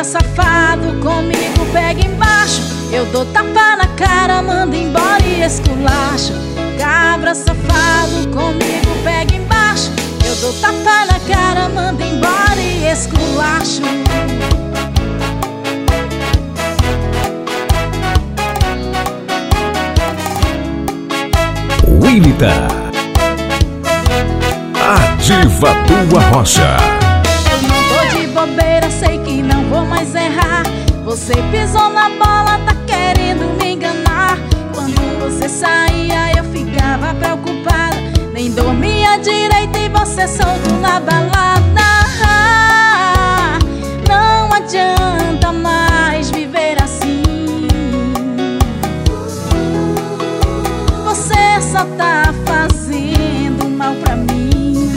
safado, comigo pega embaixo. Eu dou tapa na cara, mando embora e esculacho. Cabra safado, comigo pega embaixo. Eu dou tapa na cara, mando embora e esculacho. Willita, a diva do Arrocha. Eu não tô de bobeira, sei que não vou mais errar. Você pisou na bola, tá querendo me enganar. Quando você saía eu ficava preocupada, nem dormia direito e você solto na balada. Não adianta mais viver assim. Você só tá fazendo mal pra mim.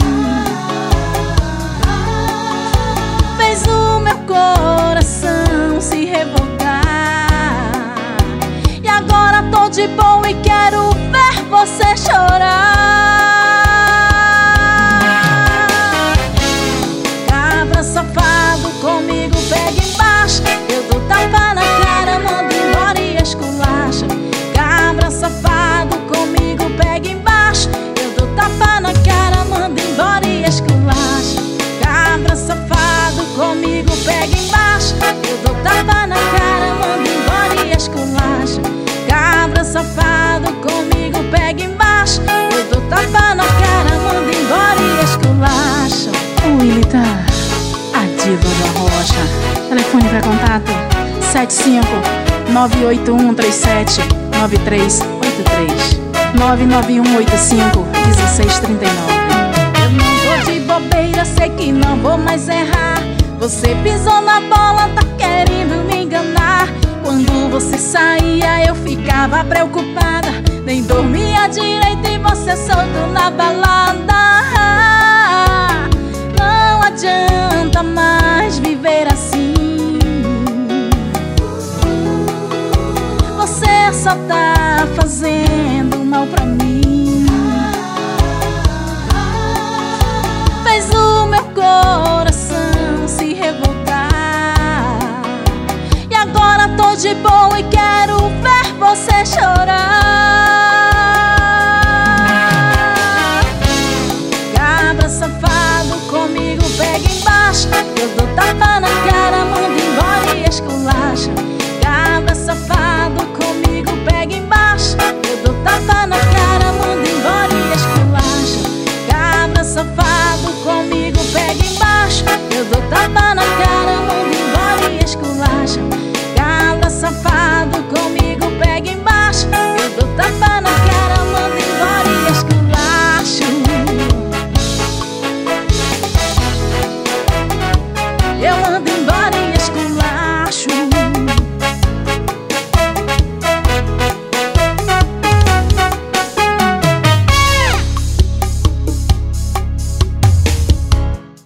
Fez o meu coração se revoltar, e agora tô de boa e quero ver você chorar. Cabra safado, comigo pega embaixo. Eu dou tapa na cara, mando embora e esculacha. Cabra safado, comigo pega embaixo. Eu dou tapa na cara, mando embora e esculacha. Cabra safado, comigo pega embaixo. Eu dou tapa na cara, mando embora e esculacha. Cabra safado, comigo pega embaixo. Eu dou tapa na cara, mando embora e esculacha. Willita, a diva do Arrocha. Telefone para contato 75-98137-9383, 99185-1639. Eu não tô de bobeira, sei que não vou mais errar. Você pisou na bola, tá querendo me enganar. Quando você saía eu ficava preocupada, nem dormia direito e você solto na balada. Não adianta mais viver assim. Você só tá fazendo mal pra mim. Fez o meu coração se revoltar, e agora tô de boa e quero ver você chorar.